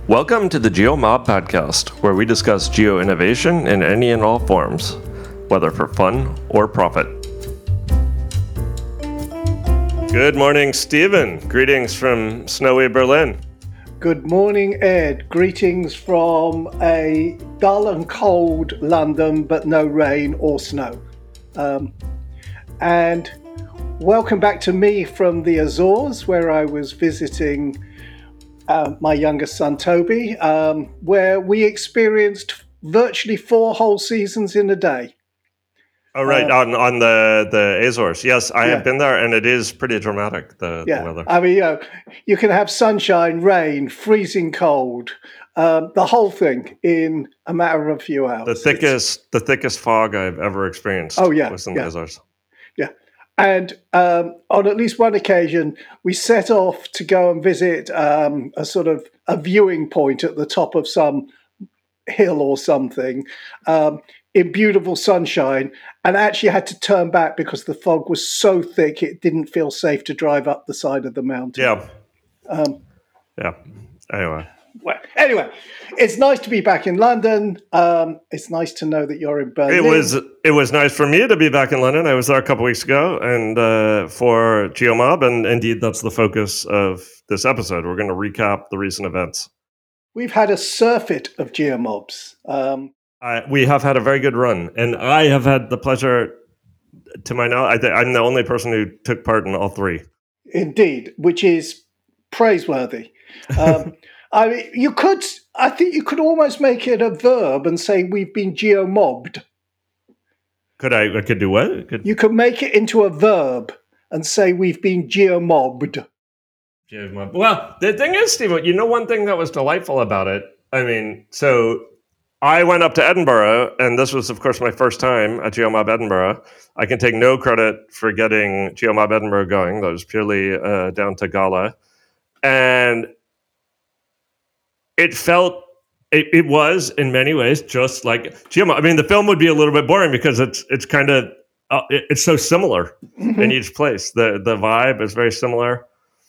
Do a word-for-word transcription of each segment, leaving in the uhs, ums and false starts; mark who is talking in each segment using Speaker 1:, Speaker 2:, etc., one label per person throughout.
Speaker 1: Welcome to the GeoMob podcast, where we discuss geo-innovation in any and all forms, whether for fun or profit. Good morning, Stephen. Greetings from snowy Berlin.
Speaker 2: Good morning, Ed. Greetings from a dull and cold London, but no rain or snow. Um, and welcome back to me from the Azores, where I was visiting uh, my youngest son, Toby, um, where we experienced virtually four whole seasons in a day.
Speaker 1: Oh, right, um, on on the, the Azores. Yes, I
Speaker 2: yeah.
Speaker 1: have been there, and it is pretty dramatic, the,
Speaker 2: yeah.
Speaker 1: the weather.
Speaker 2: I mean, you know, you can have sunshine, rain, freezing cold, um, the whole thing in a matter of a few hours.
Speaker 1: The thickest it's, the thickest fog I've ever experienced
Speaker 2: oh, yeah,
Speaker 1: was in
Speaker 2: yeah.
Speaker 1: the Azores.
Speaker 2: Yeah. And um, on at least one occasion, we set off to go and visit um, a sort of a viewing point at the top of some hill or something um, in beautiful sunshine, and actually had to turn back because the fog was so thick it didn't feel safe to drive up the side of the mountain.
Speaker 1: Yeah.
Speaker 2: Um,
Speaker 1: yeah. Anyway.
Speaker 2: Well, anyway, it's nice to be back in London. Um, it's nice to know that you're in Berlin.
Speaker 1: It was it was nice for me to be back in London. I was there a couple weeks ago, and uh, for GeoMob, and indeed that's the focus of this episode. We're going to recap the recent events.
Speaker 2: We've had a surfeit of GeoMobs. Um,
Speaker 1: I, we have had a very good run, and I have had the pleasure, to my knowledge, I th- I'm the only person who took part in all three.
Speaker 2: Indeed, which is praiseworthy. Um, I mean, you could, I think you could almost make it a verb and say we've been geomobbed.
Speaker 1: Could I, I could do what? Could...
Speaker 2: You could make it into a verb and say we've been geomobbed.
Speaker 1: Geomob. Well, the thing is, Steve, you know one thing that was delightful about it? I mean, so I went up to Edinburgh, and this was, of course, my first time at GeoMob Edinburgh. I can take no credit for getting GeoMob Edinburgh going. That was purely uh, down to Gala. And it felt, it, it was in many ways just like GeoMob. I mean, the film would be a little bit boring because it's it's kind of, uh, it, it's so similar mm-hmm. in each place. The the vibe is very similar.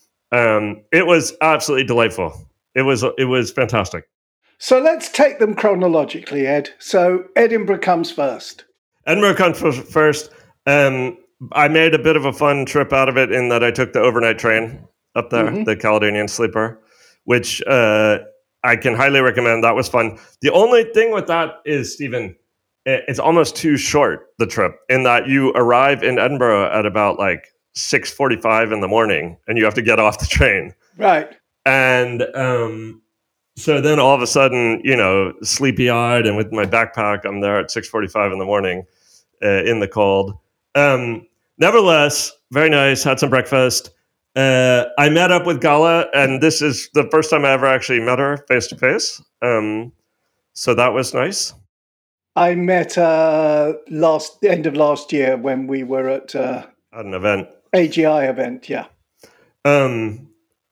Speaker 1: Um, it was absolutely delightful. It was it was fantastic.
Speaker 2: So let's take them chronologically, Ed. So Edinburgh comes first.
Speaker 1: Edinburgh comes first. Um, I made a bit of a fun trip out of it in that I took the overnight train up there, mm-hmm. the Caledonian Sleeper, which uh, I can highly recommend. That was fun. The only thing with that is, Stephen, it's almost too short, the trip, in that you arrive in Edinburgh at about like six forty-five in the morning, and you have to get off the train.
Speaker 2: Right.
Speaker 1: And um, so then all of a sudden, you know, sleepy-eyed and with my backpack, I'm there at six forty-five in the morning uh, in the cold. Um, nevertheless, very nice, had some breakfast. Uh, I met up with Gala, and this is the first time I ever actually met her face-to-face. Um, so that was nice.
Speaker 2: I met uh, last the end of last year when we were at... Uh,
Speaker 1: at an event.
Speaker 2: A G I event, yeah.
Speaker 1: Um.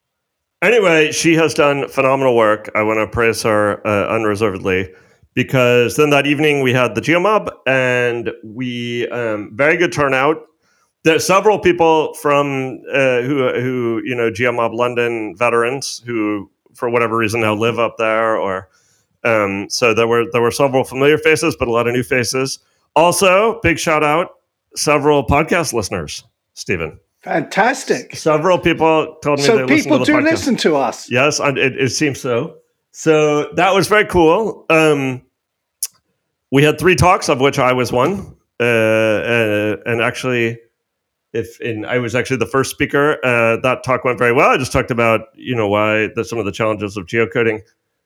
Speaker 1: Anyway, she has done phenomenal work. I want to praise her uh, unreservedly, because then that evening we had the GeoMob, and we um, very good turnout. There's several people from uh, who who you know GeoMob London veterans who for whatever reason now live up there, or um, so there were there were several familiar faces, but a lot of new faces. Also, big shout out several podcast listeners, Stephen.
Speaker 2: Fantastic.
Speaker 1: Several people told me
Speaker 2: so
Speaker 1: they
Speaker 2: people
Speaker 1: listen to the
Speaker 2: do
Speaker 1: podcast.
Speaker 2: listen to us.
Speaker 1: Yes, it, it seems so. So that was very cool. Um, we had three talks, of which I was one, uh, uh, and actually, if in I was actually the first speaker. Uh, that talk went very well. I just talked about you know why the, some of the challenges of geocoding.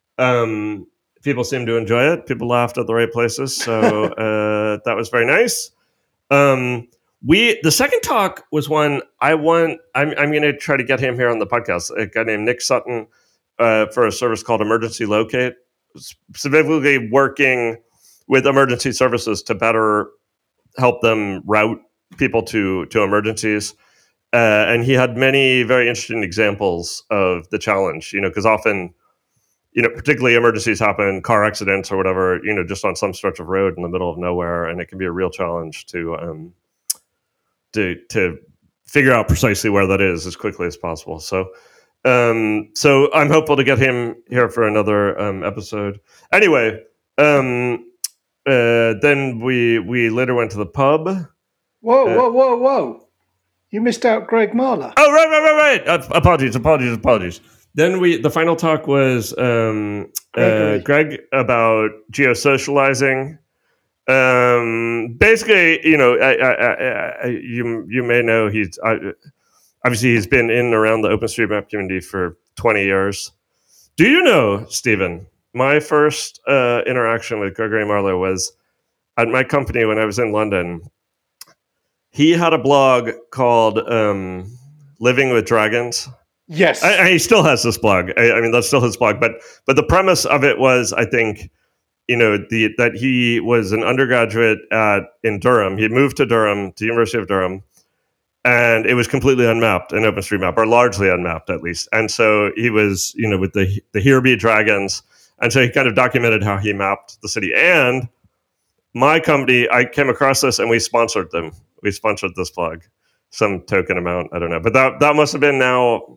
Speaker 1: Um, people seemed to enjoy it. People laughed at the right places, so uh, that was very nice. Um, We the second talk was one I want. I'm I'm going to try to get him here on the podcast. A guy named Nick Sutton uh, for a service called Emergency Locate, specifically working with emergency services to better help them route people to to emergencies. Uh, and he had many very interesting examples of the challenge. You know, because often, you know, particularly emergencies happen, car accidents or whatever. You know, just on some stretch of road in the middle of nowhere, and it can be a real challenge to. Um, To, to figure out precisely where that is as quickly as possible. So Um, so I'm hopeful to get him here for another um, episode. Anyway, um, uh, then we we later went to the pub.
Speaker 2: Whoa, uh, whoa, whoa, whoa! You missed out Greg Marler.
Speaker 1: Oh, right, right, right, right. Uh, apologies, apologies, apologies. Then we the final talk was um, uh, Greg about geosocializing. Um, basically, you know, I, I, I, you you may know he's I, obviously he's been in and around the OpenStreetMap community for twenty years. Do you know, Stephen? My first uh, interaction with Gregory Marler was at my company when I was in London. He had a blog called um, Living with Dragons.
Speaker 2: Yes,
Speaker 1: I, I, he still has this blog. I, I mean, that's still his blog. But but the premise of it was, I think, you know, the that he was an undergraduate at in Durham. He moved to Durham, to the University of Durham, and it was completely unmapped in OpenStreetMap, or largely unmapped at least. And so he was, you know, with the the Here Be Dragons, and so he kind of documented how he mapped the city. And my company, I came across this, and we sponsored them. We sponsored this blog, some token amount, I don't know, but that that must have been now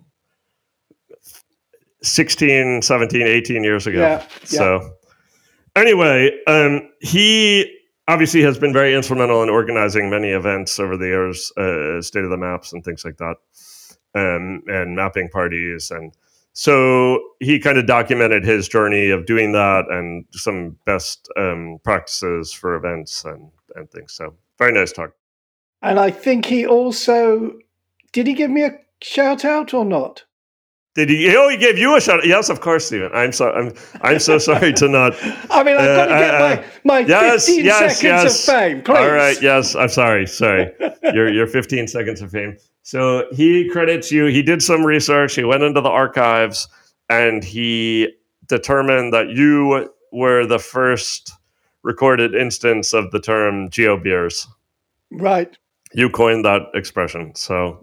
Speaker 1: sixteen, seventeen, eighteen years ago.
Speaker 2: Yeah, yeah.
Speaker 1: So anyway, um, he obviously has been very instrumental in organizing many events over the years, uh, State of the Maps and things like that, um, and mapping parties. And so he kind of documented his journey of doing that and some best um, practices for events and, and things. So very nice talk.
Speaker 2: And I think he also, did he give me a shout out or not?
Speaker 1: Did he? Oh, he gave you a shout out. Yes, of course, Stephen. I'm so I'm I'm so sorry to not.
Speaker 2: I mean, I've got to get uh, my, my yes, fifteen
Speaker 1: yes,
Speaker 2: seconds
Speaker 1: yes.
Speaker 2: of fame, please.
Speaker 1: All right, yes. I'm sorry, sorry. your your fifteen seconds of fame. So he credits you. He did some research. He went into the archives, and he determined that you were the first recorded instance of the term geobeers.
Speaker 2: Right.
Speaker 1: You coined that expression. So.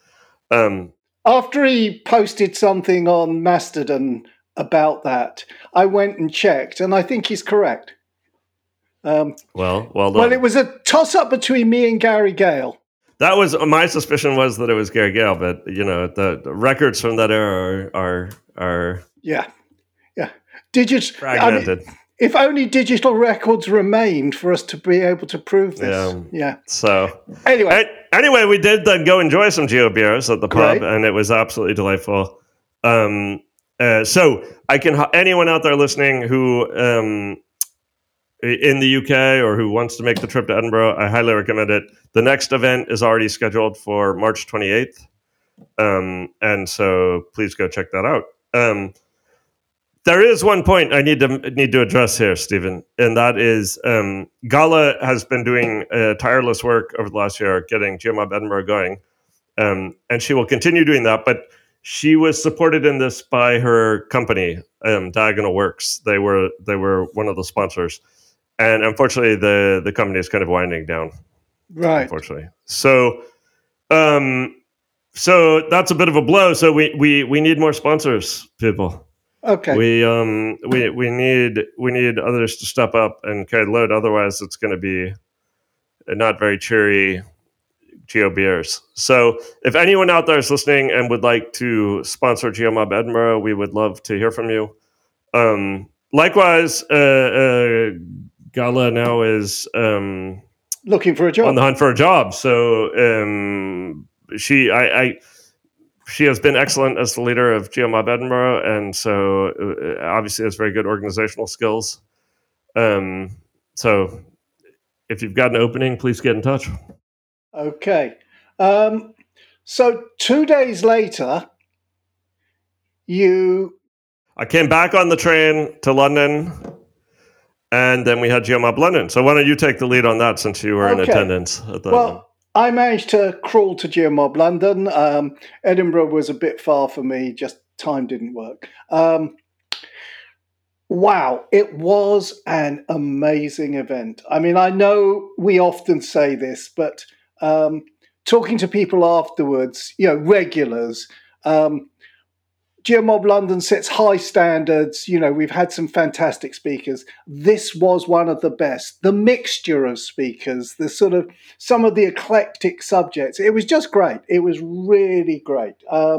Speaker 1: Um,
Speaker 2: After he posted something on Mastodon about that, I went and checked, and I think he's correct. Um,
Speaker 1: well, well done.
Speaker 2: Well, it was a toss-up between me and Gary Gale.
Speaker 1: That was my suspicion was that it was Gary Gale, but you know the, the records from that era are are, are
Speaker 2: yeah, yeah, Digit
Speaker 1: fragmented.
Speaker 2: I mean, if only digital records remained for us to be able to prove this.
Speaker 1: Yeah.
Speaker 2: yeah.
Speaker 1: So
Speaker 2: anyway,
Speaker 1: I, anyway, we did then go enjoy some geo beers at the
Speaker 2: Great.
Speaker 1: pub, and it was absolutely delightful. Um, uh, so I can anyone out there listening who um, in the U K or who wants to make the trip to Edinburgh, I highly recommend it. The next event is already scheduled for March twenty-eighth, um, and so please go check that out. Um, There is one point I need to need to address here, Stephen, and that is um, Gala has been doing uh, tireless work over the last year getting GeoMob Edinburgh going, um, and she will continue doing that. But she was supported in this by her company, um, Diagonal Works. They were they were one of the sponsors, and unfortunately, the the company is kind of winding down.
Speaker 2: Right.
Speaker 1: Unfortunately, so um, so that's a bit of a blow. So we we we need more sponsors, people.
Speaker 2: Okay.
Speaker 1: We um we we need we need others to step up and carry the load. Otherwise, it's going to be not very cheery geo beers. So, if anyone out there is listening and would like to sponsor GeoMob Edinburgh, we would love to hear from you. Um, likewise, uh, uh, Gala now is um,
Speaker 2: looking for a job
Speaker 1: on the hunt for a job. So um, she I. I She has been excellent as the leader of GeoMob Edinburgh, and so uh, obviously has very good organizational skills. Um, so if you've got an opening, please get in touch.
Speaker 2: Okay. Um, so two days later, you...
Speaker 1: I came back on the train to London, and then we had GeoMob London. So why don't you take the lead on that since you were okay. in attendance at that
Speaker 2: well,
Speaker 1: one?
Speaker 2: I managed to crawl to GeoMob London. Um, Edinburgh was a bit far for me, just time didn't work. Um, wow, it was an amazing event. I mean, I know we often say this, but um, talking to people afterwards, you know, regulars, um, GeoMob London sets high standards. You know, we've had some fantastic speakers. This was one of the best. The mixture of speakers, the sort of some of the eclectic subjects. It was just great. It was really great. Um,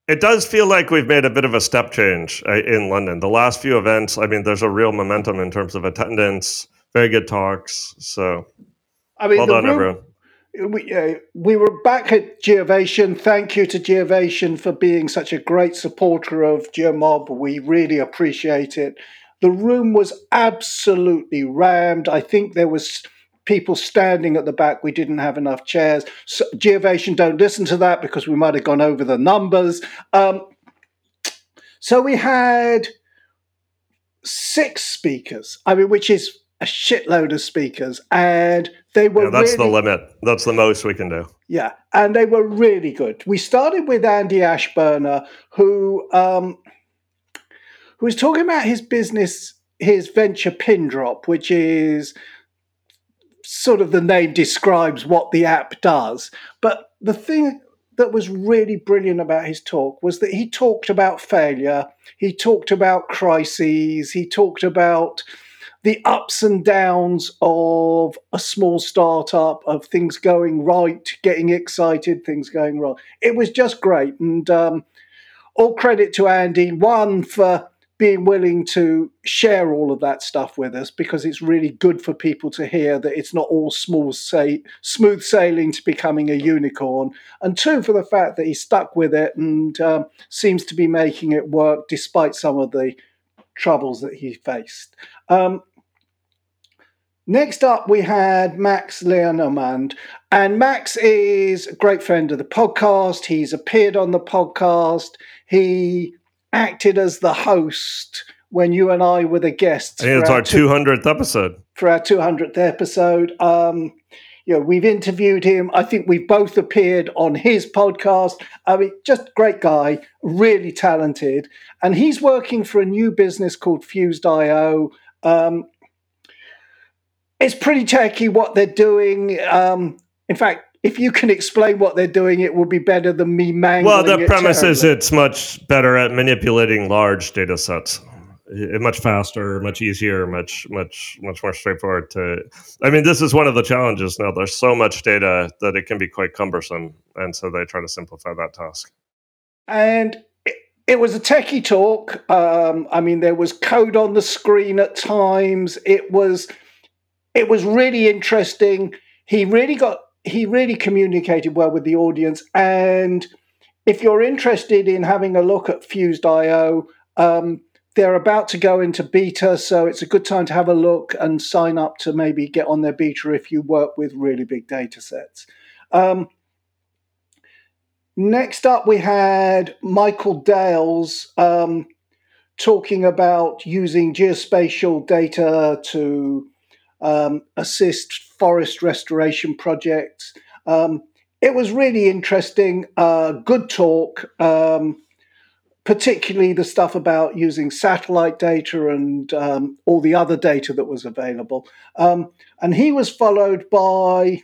Speaker 1: It does feel like we've made a bit of a step change uh, in London. The last few events, I mean, there's a real momentum in terms of attendance, very good talks. So,
Speaker 2: I mean,
Speaker 1: well
Speaker 2: the
Speaker 1: done,
Speaker 2: room.
Speaker 1: everyone.
Speaker 2: We, uh, we were back at Geovation. Thank you to Geovation for being such a great supporter of GeoMob. We really appreciate it. The room was absolutely rammed. I think there was people standing at the back. We didn't have enough chairs. So, Geovation, don't listen to that because we might have gone over the numbers. Um, so we had six speakers, I mean, which is a shitload of speakers, and they were
Speaker 1: Yeah, that's
Speaker 2: really,
Speaker 1: the limit. That's the most we can do.
Speaker 2: yeah, and they were really good. We started with Andy Ashburner, who um, who was talking about his business, his venture Pindrop, which is sort of the name describes what the app does. But the thing that was really brilliant about his talk was that he talked about failure, he talked about crises, he talked about the ups and downs of a small startup, of things going right, getting excited, things going wrong. It was just great. And um, all credit to Andy, one, for being willing to share all of that stuff with us, because it's really good for people to hear that it's not all smooth, say, smooth sailing to becoming a unicorn. And two, for the fact that he stuck with it and um, seems to be making it work despite some of the troubles that he faced. Um, Next up, we had Max Lenormand. And Max is a great friend of the podcast. He's appeared on the podcast. He acted as the host when you and I were the guests.
Speaker 1: I think it's our two hundredth episode.
Speaker 2: For our two hundredth episode. Um, you know, we've interviewed him. I think we've both appeared on his podcast. I mean, just great guy, really talented. And he's working for a new business called Fused dot io. Um, It's pretty techy what they're doing. Um, in fact, if you can explain what they're doing, it will be better than me mangling
Speaker 1: Well, the
Speaker 2: it
Speaker 1: premise
Speaker 2: terribly.
Speaker 1: is it's much better at manipulating large data sets. It, much faster, much easier, much, much, much more straightforward to... I mean, this is one of the challenges now. There's so much data that it can be quite cumbersome. And so they try to simplify that task.
Speaker 2: And it, it was a techie talk. Um, I mean, there was code on the screen at times. It was... It was really interesting. He really got, he really communicated well with the audience. And if you're interested in having a look at Fused dot io, um, they're about to go into beta. So it's a good time to have a look and sign up to maybe get on their beta if you work with really big data sets. Um, next up, we had Michael Dales um, talking about using geospatial data to Um, assist forest restoration projects. Um, it was really interesting, uh, good talk, um, particularly the stuff about using satellite data and um, all the other data that was available. Um, and he was followed by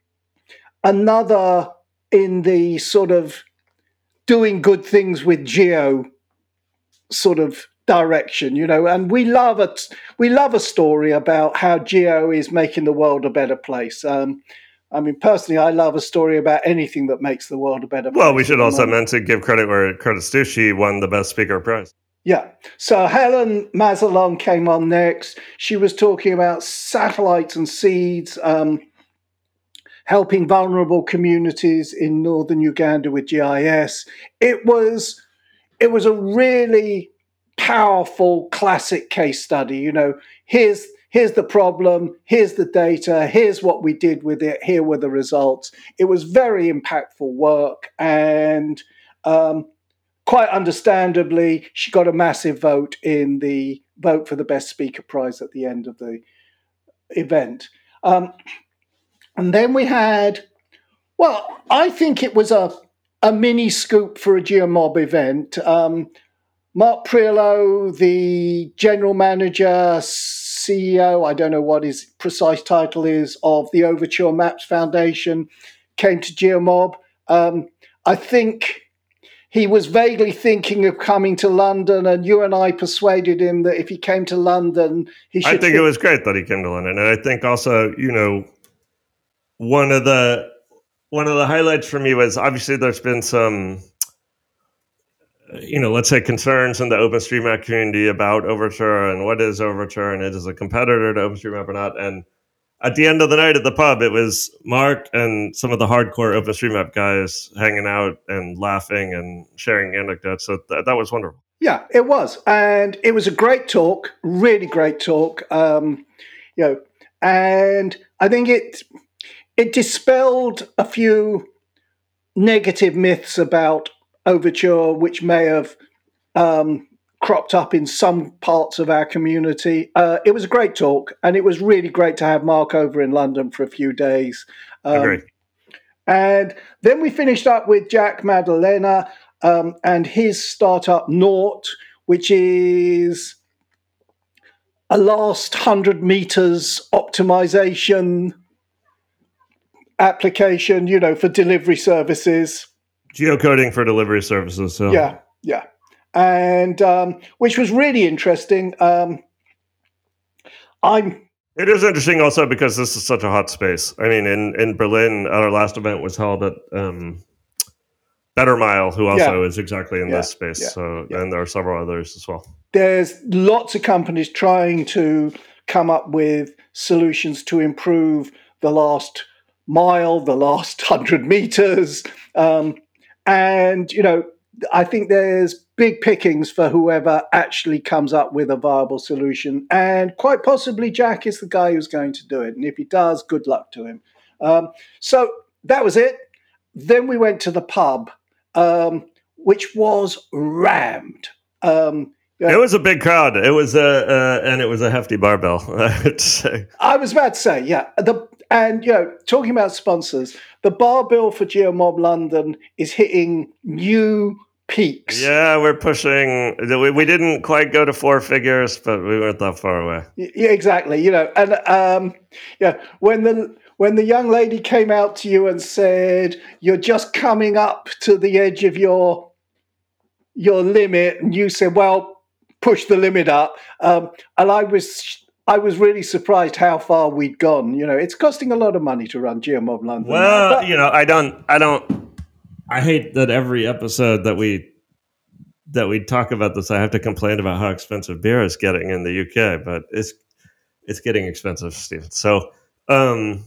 Speaker 2: another in the sort of doing good things with geo sort of direction, you know, and we love it. We love a story about how geo is making the world a better place. Um, I mean, personally, I love a story about anything that makes the world a better place.
Speaker 1: Well, we should also meant to give credit where credit's due. She won the Best Speaker prize.
Speaker 2: Yeah. So Helen Mazelon came on next. She was talking about satellites and seeds, um, helping vulnerable communities in northern Uganda with G I S. It was, it was a really powerful classic case study. You know, here's here's the problem, here's the data, here's what we did with it, here were the results. It was very impactful work, and um, quite understandably, she got a massive vote in the vote for the Best Speaker Prize at the end of the event. Um, and then we had, well, I think it was a, a mini scoop for a GeoMob event. Um, Mark Priolo, the general manager, C E O, I don't know what his precise title is, of the Overture Maps Foundation, came to GeoMob. Um, I think he was vaguely thinking of coming to London, and you and I persuaded him that if he came to London, he should...
Speaker 1: I think it was great that he came to London. And I think also, you know, one of the one of the highlights for me was obviously there's been some you know, let's say concerns in the OpenStreetMap community about Overture and what is Overture and it is a competitor to OpenStreetMap or not. And at the end of the night at the pub, it was Mark and some of the hardcore OpenStreetMap guys hanging out and laughing and sharing anecdotes. So th- that was wonderful.
Speaker 2: Yeah, it was. And it was a great talk, really great talk. Um, you know, and I think it it dispelled a few negative myths about Overture, which may have um, cropped up in some parts of our community. Uh, it was a great talk, and it was really great to have Mark over in London for a few days. Um,
Speaker 1: Agree.
Speaker 2: And then we finished up with Jack Maddalena um, and his startup Naught, which is a last one hundred meters optimization application, you know, for delivery services.
Speaker 1: Geocoding for delivery services. So.
Speaker 2: Yeah, yeah. And um, which was really interesting. Um, I'm.
Speaker 1: It is interesting also because this is such a hot space. I mean, in, in Berlin, our last event was held at um, BetterMile, who also
Speaker 2: Yeah.
Speaker 1: is exactly in
Speaker 2: Yeah,
Speaker 1: this space.
Speaker 2: yeah,
Speaker 1: So,
Speaker 2: yeah.
Speaker 1: and there are several others as well.
Speaker 2: There's lots of companies trying to come up with solutions to improve the last mile, the last hundred meters. Um, and, you know, I think there's big pickings for whoever actually comes up with a viable solution. And quite possibly Jack is the guy who's going to do it. And if he does, good luck to him. Um, so that was it. Then we went to the pub, um, which was rammed. Um,
Speaker 1: It was a big crowd. It was a uh, and it was a hefty barbell, I would say.
Speaker 2: I was about to say, yeah. The and you know, talking about sponsors, the bar bill for GeoMob London is hitting new peaks.
Speaker 1: Yeah, we're pushing. We, we didn't quite go to four figures, but we weren't that far away.
Speaker 2: Yeah, exactly. You know, and um, yeah, when the when the young lady came out to you and said, "You're just coming up to the edge of your your limit," and you said, "Well, push the limit up," um, and I was I was really surprised how far we'd gone. You know, it's costing a lot of money to run GeoMob London.
Speaker 1: Well,
Speaker 2: now, but,
Speaker 1: you know, I don't, I don't, I hate that every episode that we that we talk about this, I have to complain about how expensive beer is getting in the U K, but it's it's getting expensive, Stephen. So, um,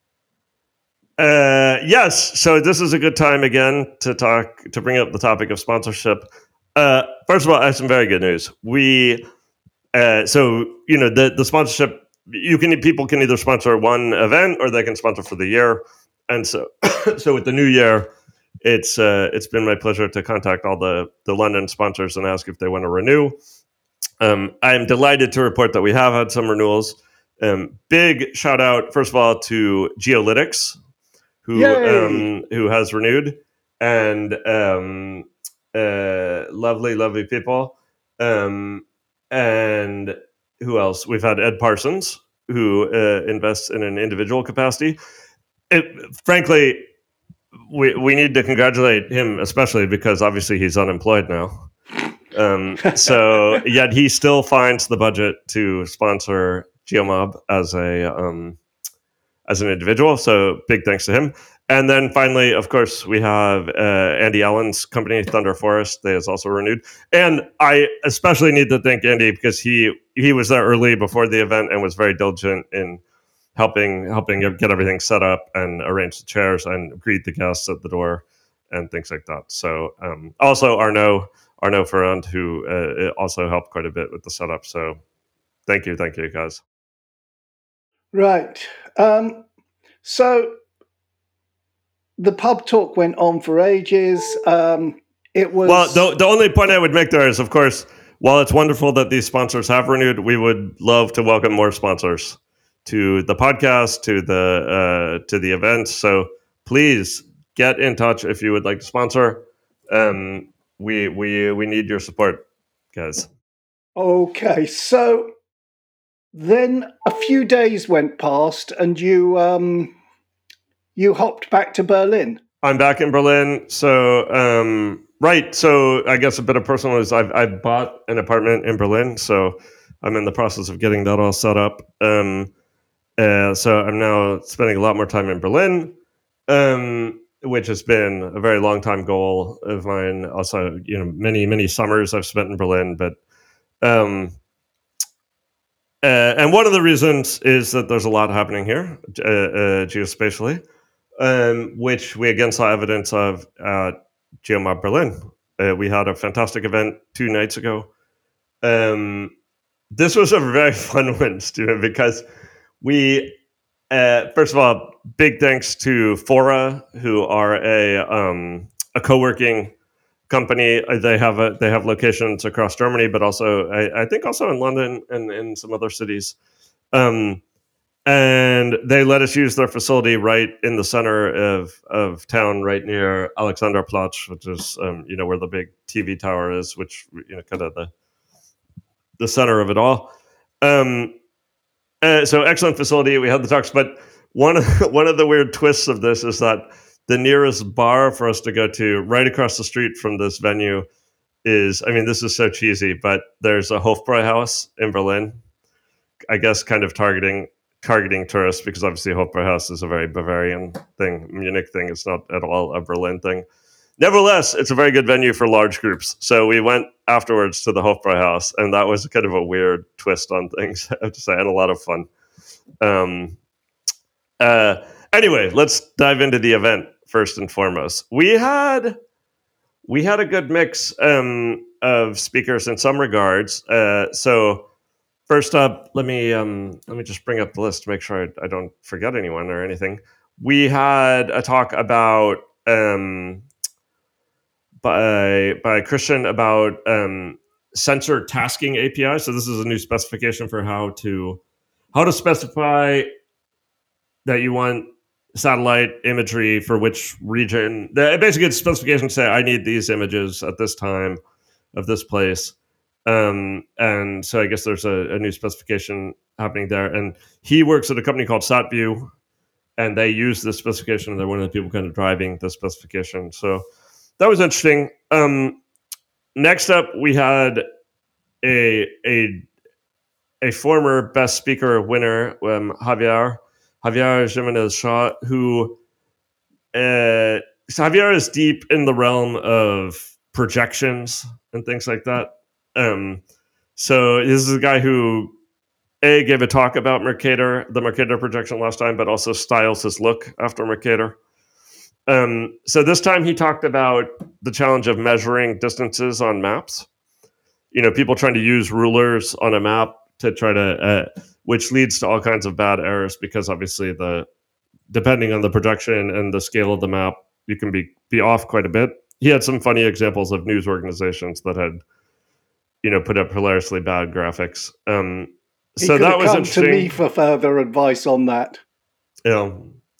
Speaker 1: uh, yes, so this is a good time again to talk to bring up the topic of sponsorship. Uh, first of all, I have some very good news. We uh, so you know the the sponsorship. You can people can either sponsor one event or they can sponsor for the year. And so so with the new year, it's uh, it's been my pleasure to contact all the the London sponsors and ask if they want to renew. Um, I am delighted to report that we have had some renewals. Um, big shout out, first of all, to Geolytics, who um, who has renewed, and um, uh, lovely, lovely people. Um, and who else? We've had Ed Parsons, who uh, invests in an individual capacity. It, frankly, we we need to congratulate him, especially because obviously he's unemployed now. Um, so yet he still finds the budget to sponsor GeoMob as a um, as an individual. So big thanks to him. And then finally, of course, we have uh, Andy Allen's company, Thunder Forest. They has also renewed. And I especially need to thank Andy because he he was there early before the event and was very diligent in helping helping get everything set up and arrange the chairs and greet the guests at the door and things like that. So um, also Arnaud Arnaud Ferrand, who uh, also helped quite a bit with the setup. So thank you, thank you, guys.
Speaker 2: Right. Um, so the pub talk went on for ages. Um, it was
Speaker 1: well. The, the only point I would make there is, of course, while it's wonderful that these sponsors have renewed, we would love to welcome more sponsors to the podcast, to the uh, to the events. So please get in touch if you would like to sponsor. Um, we we we need your support, guys.
Speaker 2: Okay, so then a few days went past, and you um, you hopped back to Berlin.
Speaker 1: I'm back in Berlin. So um, right. So I guess a bit of personal is I've I've bought an apartment in Berlin. So I'm in the process of getting that all set up. Um, Uh, so I'm now spending a lot more time in Berlin. Um, which has been a very long time goal of mine. Also, you know, many many summers I've spent in Berlin, but um, uh, and one of the reasons is that there's a lot happening here uh, uh, geospatially, um, which we again saw evidence of at GeoMob Berlin. Uh, we had a fantastic event two nights ago. Um, this was a very fun one, Stephen, because we, uh, first of all, big thanks to Fora, who are a um, a co-working company. They have a, they have locations across Germany, but also I, I think also in London and in some other cities. Um, and they let us use their facility right in the center of, of town, right near Alexanderplatz, which is um, you know where the big T V tower is, which you know kind of the the center of it all. Um, uh, so excellent facility. We had the talks, but one of one of the weird twists of this is that the nearest bar for us to go to, right across the street from this venue, is, I mean, this is so cheesy, but there's a Hofbräuhaus in Berlin. I guess kind of targeting targeting tourists, because obviously Hofbräuhaus is a very Bavarian thing, Munich thing. It's not at all a Berlin thing. Nevertheless, it's a very good venue for large groups. So we went afterwards to the Hofbräuhaus, and that was kind of a weird twist on things, I have to say, and a lot of fun. Um, uh, anyway, let's dive into the event first and foremost. We had we had a good mix um, of speakers in some regards. Uh, so first up, let me um, let me just bring up the list to make sure I, I don't forget anyone or anything. We had a talk about um, by by Christian about um, sensor tasking A P I. So this is a new specification for how to how to specify that you want satellite imagery for which region. Basically, it's specification to say I need these images at this time of this place. Um, and so I guess there's a, a new specification happening there. And he works at a company called SatView, and they use this specification. They're one of the people kind of driving the specification. So that was interesting. Um, next up, we had a a a former Best Speaker winner, um, Javier Javier Jimenez Shaw, who uh, so Javier is deep in the realm of projections and things like that. Um, so this is a guy who a gave a talk about Mercator, the Mercator projection last time, but also styles his look after Mercator. Um, so this time he talked about the challenge of measuring distances on maps. You know, people trying to use rulers on a map to try to, uh, which leads to all kinds of bad errors, because obviously the, depending on the projection and the scale of the map, you can be, be off quite a bit. He had some funny examples of news organizations that had, you know, put up hilariously bad graphics. Um,
Speaker 2: he
Speaker 1: so
Speaker 2: could
Speaker 1: that
Speaker 2: have
Speaker 1: was
Speaker 2: come
Speaker 1: interesting.
Speaker 2: to me for further advice on that.
Speaker 1: Yeah.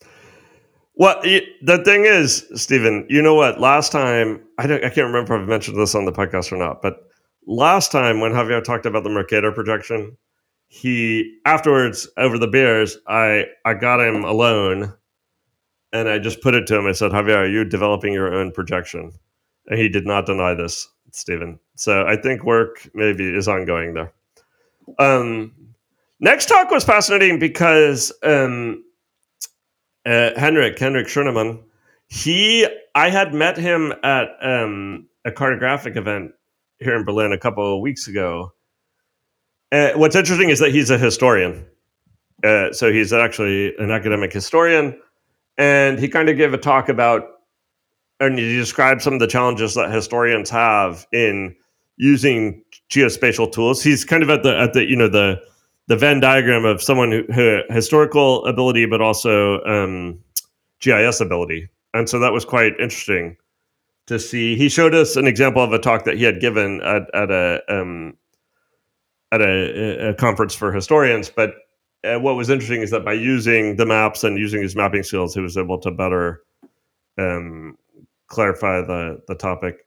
Speaker 1: Well, the thing is, Stephen, you know what? Last time, I don't, I can't remember if I've mentioned this on the podcast or not, but last time when Javier talked about the Mercator projection, he afterwards over the beers, I I got him alone, and I just put it to him. I said, Javier, are you developing your own projection? And he did not deny this, Stephen. So I think work maybe is ongoing there. Um, next talk was fascinating because um, uh, Henrik Henrik Schoenemann, he I had met him at um, a cartographic event here in Berlin a couple of weeks ago. Uh, what's interesting is that he's a historian. Uh, so he's actually an academic historian, and he kind of gave a talk about, and he described some of the challenges that historians have in using geospatial tools. He's kind of at the at the you know the the Venn diagram of someone who, who historical ability, but also um, G I S ability, and so that was quite interesting to see. He showed us an example of a talk that he had given at at a um, at a, a conference for historians, but uh, what was interesting is that by using the maps and using his mapping skills, he was able to better um, clarify the, the topic.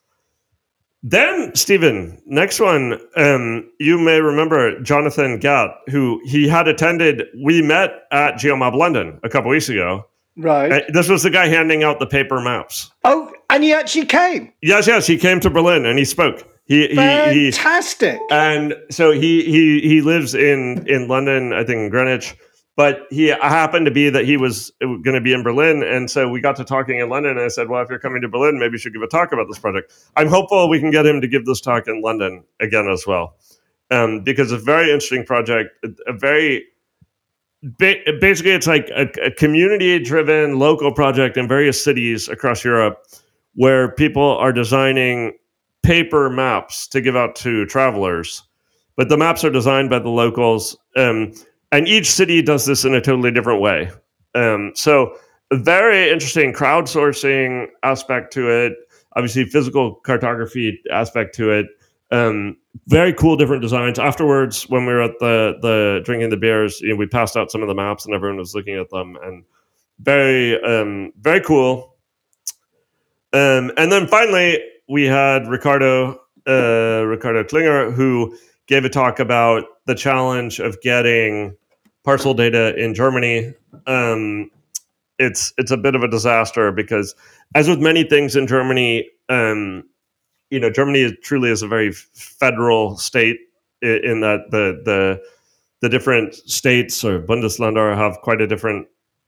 Speaker 1: Then, Stephen, next one, um, you may remember Jonathan Gatt, who he had attended, we met at GeoMob London a couple weeks ago.
Speaker 2: Right.
Speaker 1: Uh, this was the guy handing out the paper maps.
Speaker 2: Oh, and he actually came.
Speaker 1: Yes, yes, he came to Berlin and he spoke. He, he,
Speaker 2: Fantastic.
Speaker 1: He, and so he he he lives in, in London, I think in Greenwich, but he happened to be that he was going to be in Berlin. And so we got to talking in London, and I said, well, if you're coming to Berlin, maybe you should give a talk about this project. I'm hopeful we can get him to give this talk in London again as well, um, because it's a very interesting project, a very, basically it's like a, a community-driven local project in various cities across Europe where people are designing paper maps to give out to travelers. But the maps are designed by the locals, um, and each city does this in a totally different way. Um, so a very interesting crowdsourcing aspect to it, obviously physical cartography aspect to it, um, very cool different designs. Afterwards, when we were at the the drinking the beers, you know, we passed out some of the maps and everyone was looking at them, and very um, very cool. Um, and then finally, we had Ricardo uh, Ricardo Klinger, who gave a talk about the challenge of getting parcel data in Germany. Um, it's it's a bit of a disaster because, as with many things in Germany, um, you know, Germany is, truly is a very federal state in, in that the the the different states or Bundesländer have quite a different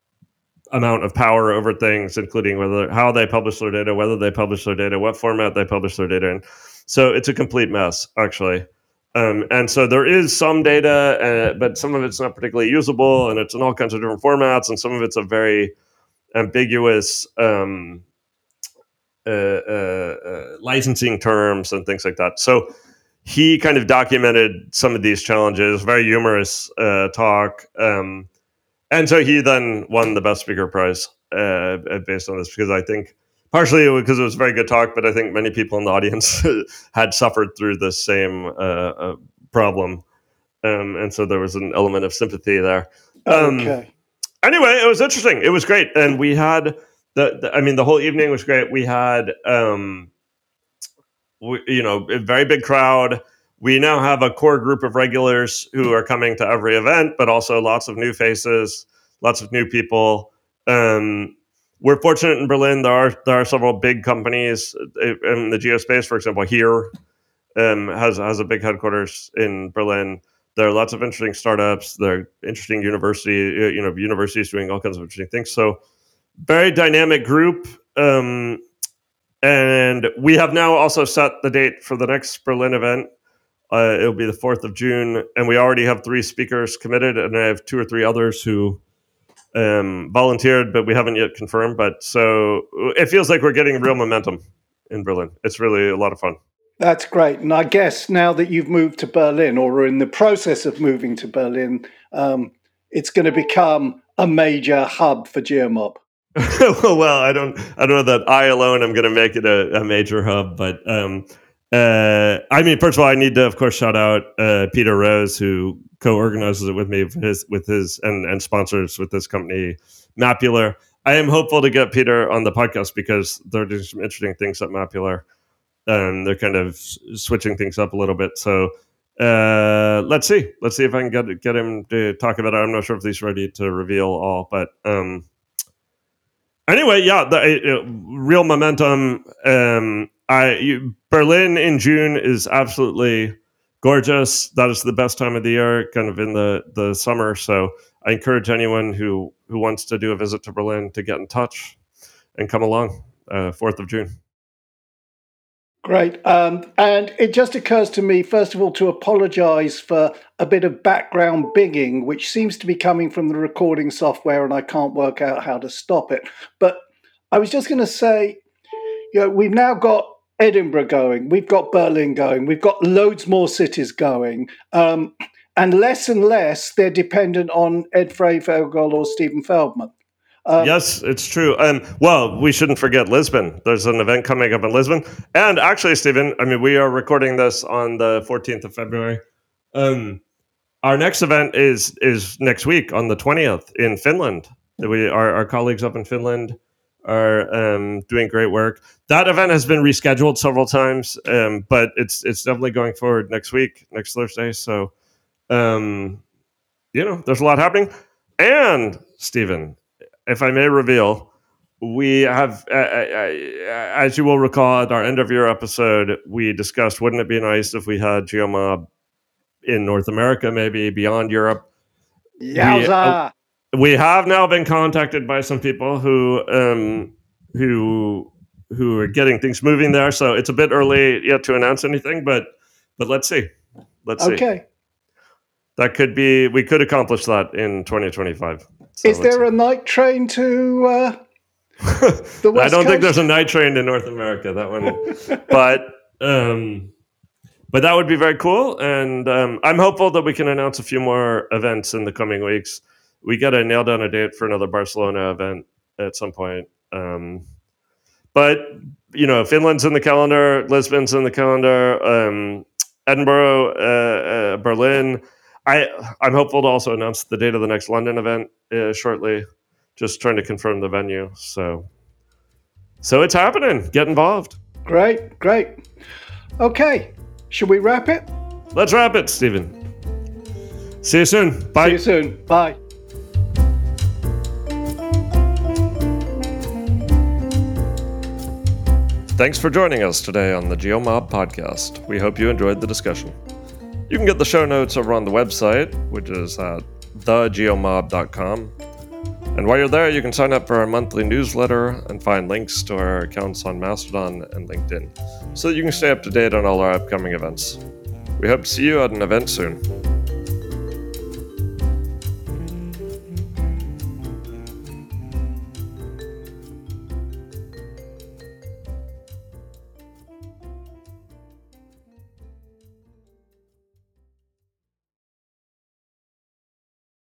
Speaker 1: amount of power over things, including whether how they publish their data, whether they publish their data, what format they publish their data in. So it's a complete mess, actually. Um, and so there is some data, uh, but some of it's not particularly usable, and it's in all kinds of different formats, and some of it's a very ambiguous um, uh, uh, uh, licensing terms and things like that. So he kind of documented some of these challenges, very humorous uh, talk. Um, and so he then won the Best Speaker Prize uh, based on this, because I think partially because it was a very good talk, but I think many people in the audience had suffered through the same uh, uh, problem. Um, and so there was an element of sympathy there. Um,
Speaker 2: okay.
Speaker 1: Anyway, it was interesting. It was great. And we had, the, the I mean, the whole evening was great. We had, um, we, you know, a very big crowd. We now have a core group of regulars who are coming to every event, but also lots of new faces, lots of new people. Um, we're fortunate in Berlin. There are there are several big companies in the geospace, for example, here um, has has a big headquarters in Berlin. There are lots of interesting startups. There are interesting university, you know, universities doing all kinds of interesting things. So very dynamic group. Um, and we have now also set the date for the next Berlin event. Uh, it'll be the fourth of June, and we already have three speakers committed, and I have two or three others who um, volunteered, but we haven't yet confirmed. But so it feels like we're getting real momentum in Berlin. It's really a lot of fun.
Speaker 2: That's great. And I guess now that you've moved to Berlin, or are in the process of moving to Berlin, um, it's going to become a major hub for GeoMob.
Speaker 1: Well, I don't, I don't know that I alone am going to make it a, a major hub, but um, uh, I mean, first of all, I need to, of course, shout out uh, Peter Rose, who co-organizes it with me, with his, with his and, and sponsors with this company, Mapular. I am hopeful to get Peter on the podcast because they're doing some interesting things at Mapular, and they're kind of switching things up a little bit. So uh, let's see, let's see if I can get get him to talk about it. I'm not sure if he's ready to reveal all, but. Um, Anyway, yeah, the uh, real momentum. Um, I you, Berlin in June is absolutely gorgeous. That is the best time of the year, kind of in the, the summer. So I encourage anyone who, who wants to do a visit to Berlin to get in touch and come along. Uh, fourth of June.
Speaker 2: Great. Um, and it just occurs to me, first of all, to apologize for a bit of background binging, which seems to be coming from the recording software, and I can't work out how to stop it. But I was just going to say, you know, we've now got Edinburgh going, we've got Berlin going, we've got loads more cities going, um, and less and less they're dependent on Ed Freyvogel or Stephen Feldman.
Speaker 1: Um, yes, it's true. Um, well, we shouldn't forget Lisbon. There's an event coming up in Lisbon. And actually, Stephen, I mean, we are recording this on the fourteenth of February. Um, our next event is is next week on the twentieth in Finland. We our, our colleagues up in Finland are um, doing great work. That event has been rescheduled several times, um, but it's it's definitely going forward next week, next Thursday. So, um, you know, there's a lot happening. And, Stephen, if I may reveal, we have, uh, uh, as you will recall, at our end of year episode, we discussed, wouldn't it be nice if we had GeoMob in North America, maybe beyond Europe?
Speaker 2: Yowza!
Speaker 1: We, uh, we have now been contacted by some people who um, who who are getting things moving there. So it's a bit early yet to announce anything, but but let's see. Let's see.
Speaker 2: Okay.
Speaker 1: That could be. We could accomplish that in twenty twenty-five. So
Speaker 2: Is there
Speaker 1: see.
Speaker 2: a night train to uh, the West
Speaker 1: I don't
Speaker 2: Coast?
Speaker 1: think there's a night train in North America. That one, but. Um, But that would be very cool, and um, I'm hopeful that we can announce a few more events in the coming weeks. We got to nail down a date for another Barcelona event at some point. Um, but, you know, Finland's in the calendar, Lisbon's in the calendar, um, Edinburgh, uh, uh, Berlin. I, I'm hopeful to also announce the date of the next London event uh, shortly, just trying to confirm the venue. So, so it's happening. Get involved.
Speaker 2: Great, great. Okay. Should we wrap it?
Speaker 1: Let's wrap it, Stephen. See you soon. Bye.
Speaker 2: See you soon. Bye.
Speaker 1: Thanks for joining us today on the GeoMob podcast. We hope you enjoyed the discussion. You can get the show notes over on the website, which is at the geomob dot com. And while you're there, you can sign up for our monthly newsletter and find links to our accounts on Mastodon and LinkedIn, so that you can stay up to date on all our upcoming events. We hope to see you at an event soon.